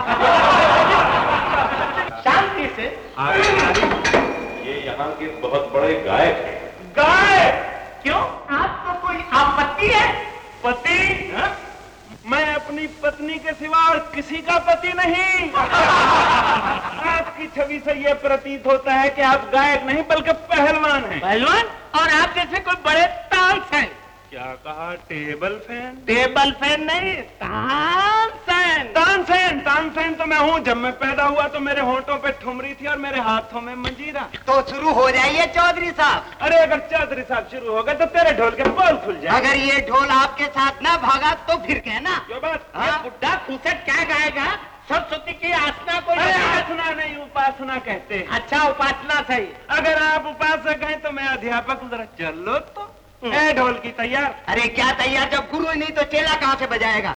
शांति से। ये यहाँ के बहुत बड़े गायक हैं। गायक? क्यों, आपको कोई आपत्ति है? पति? मैं अपनी पत्नी के सिवा और किसी का पति नहीं। आपकी छवि से यह प्रतीत होता है कि आप गायक नहीं बल्कि पहलवान हैं। पहलवान? और आप जैसे कोई बड़े तानसेन। क्या कहा? Table fan? टेबल फैन नहीं, तानसेन। तानसेन? तानसेन तो मैं हूँ। जब मैं पैदा हुआ तो मेरे होंठों पे ठुमरी थी और मेरे हाथों में मंजीरा। तो शुरू हो जाइए चौधरी साहब। अरे अगर चौधरी साहब शुरू हो गए तो तेरे ढोल के बोल खुल जाए। अगर ये ढोल आपके साथ ना भागा तो फिर कहना। जो बात। ये बुड्ढा खूसट क्या गाएगा? सरस्वती की आसना को। उपासना नहीं, उपासना कहते हैं। अच्छा, उपासना सही। अगर आप उपासक हैं तो मैं अध्यापक हूँ। जरा चलो तो। ढोल की तैयार? अरे क्या तैयार, जब गुरु नहीं तो चेला कहाँ से बजाएगा?